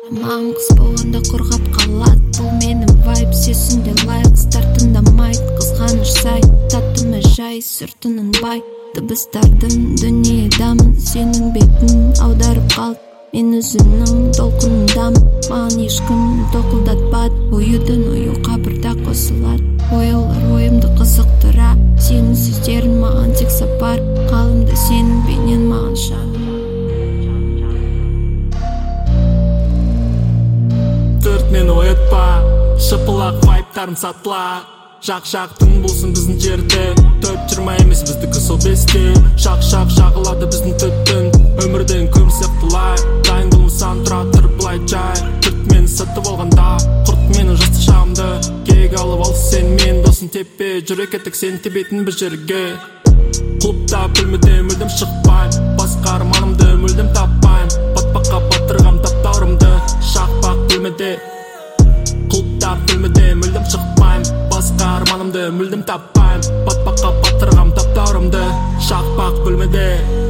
Маған қыз болғанда қорғап қалады. Бұл менің вайб, сесінде лайкстар тыңдамайды. Қызғаныш сай, татымы жай, сұртының бай. Дыбыстардың дүниедамын, сенің бетін аударып қалды. Мен өзімнің толқынындамын, маған ешкім тоқылдатпады. Оюдан ою қабырда қосылады. Ояулар ойымды қызықтыра, сенің сөздерің маған тек сапар. Қалымды сенің бейнең маған шағын. Мені оятпа, шыпылақ вайптарым сатыла. Жақ-жақтың болсын біздің жерде, 4-20 емес біздікі сол 5-те. Шақ-шақ жағылады біздің түттің, өмірден көм сияқтылай. Дайын болмасан тұра тұр былай жай. Түрт мені сатып алғанда, құрт мені жастық шағымды. Кек алып ал сен мен досын теппе, жүрек еттік сен тебетін бір жерге. Клубта бөлмеде мүлдем шықпайм, басқа арманымды мүлдем таппайм. Батпаққа батырғам таптаурымды, шақпақ бөлмеде. Клубта бөлмеде мүлдем шықпайм, басқа арманымды мүлдем таппайм. Батпаққа батырғам таптаурымды, шақпақ бөлмеде.